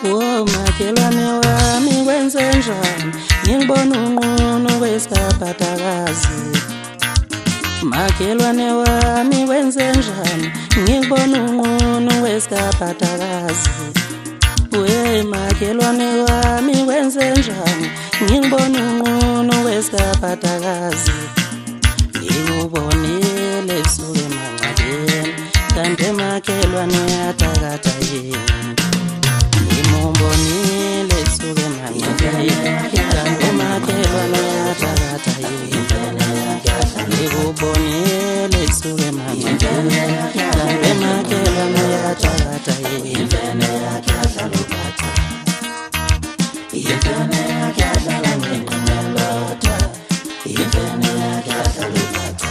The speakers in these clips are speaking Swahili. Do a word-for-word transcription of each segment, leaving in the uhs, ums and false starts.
Oh makhelwane wami wenzenjani ngibona unqunu wesiphathakazi makhelwane wami wenzenjani ngibona unqunu wesiphathakazi we makhelwane wami wenzenjani ngibona unqunu wesiphathakazi ngikubonile suke mangcabeni kanti makhelwane yathakatha yini ngimubonile suke mangcabeni kanti makhelwane yathakatha yini ngikubonile suke mangcabeni kanti makhelwane yathakatha yini Yefene yakadlala ngemelota Yefene yakadlala upata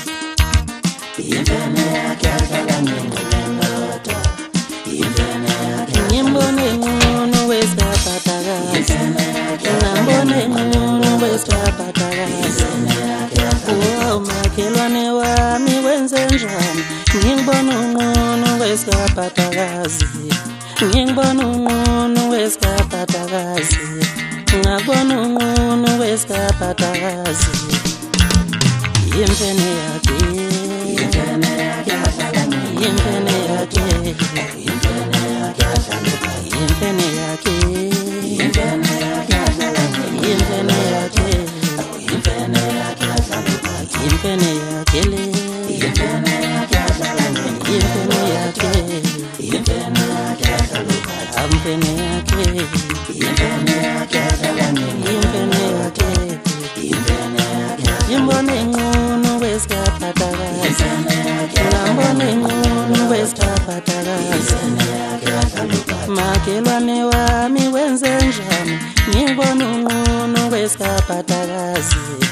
Yefene yakadlala ngemelota Yefene yakadlala Ngimbone ngunu wesiphathakazi Ngambone ngunu wesiphathakazi Oh makhelwane wami wenzenjani Ngibona ngunu wesiphathakazi Ngibona unqunu wesiphathakazi ngabona unqunu wesiphathakazi yimfene yakhe yimfene yakhe yimfene yakhe yimfene yakhe yimfene yakhe yimfene yakhe yimfene yakhe yimfene yakhe yimfene yakhe yimfene yakhe yimfene yakhe yimfene yakhe Yimfene yakhe yimfene yakhe yimfene yakhe yimfene yakhe yimbone ngunu wesiphathakazi ngambone ngunu wesiphathakazi makhelwane wami wenzenjani ngibona unqunu wesiphathakazi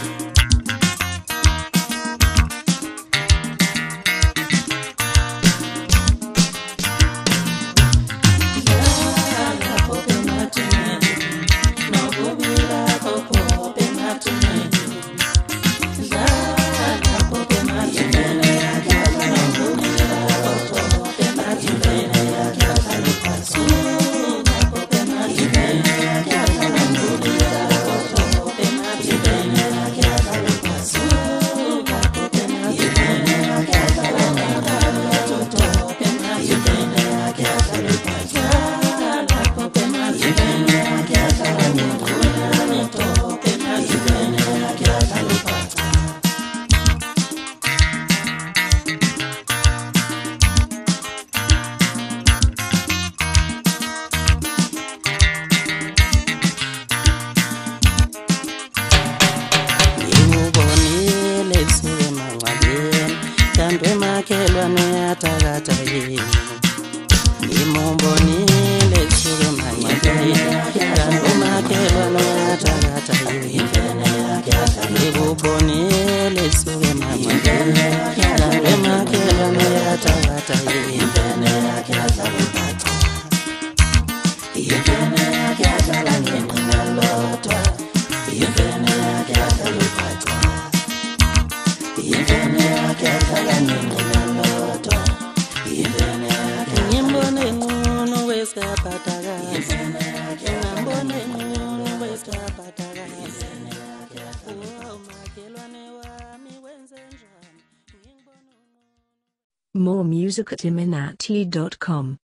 Kanti makhelwane yathakatha yini ngimubonile suke mangcabeni kanti makhelwane yathakatha yini ngikubonile suke mangcabeni kanti makhelwane yathakatha yini yimfene yakhe yadlala ngemelota yimfene yakhe yadlala upata Yefene yakadlala ngemelota Yefene yakhe Ngimbone ngunu wesiphathakazi Ngambone ngunu wesiphathakazi Oh makhelwane wami wenzenjani More music at iminati dot com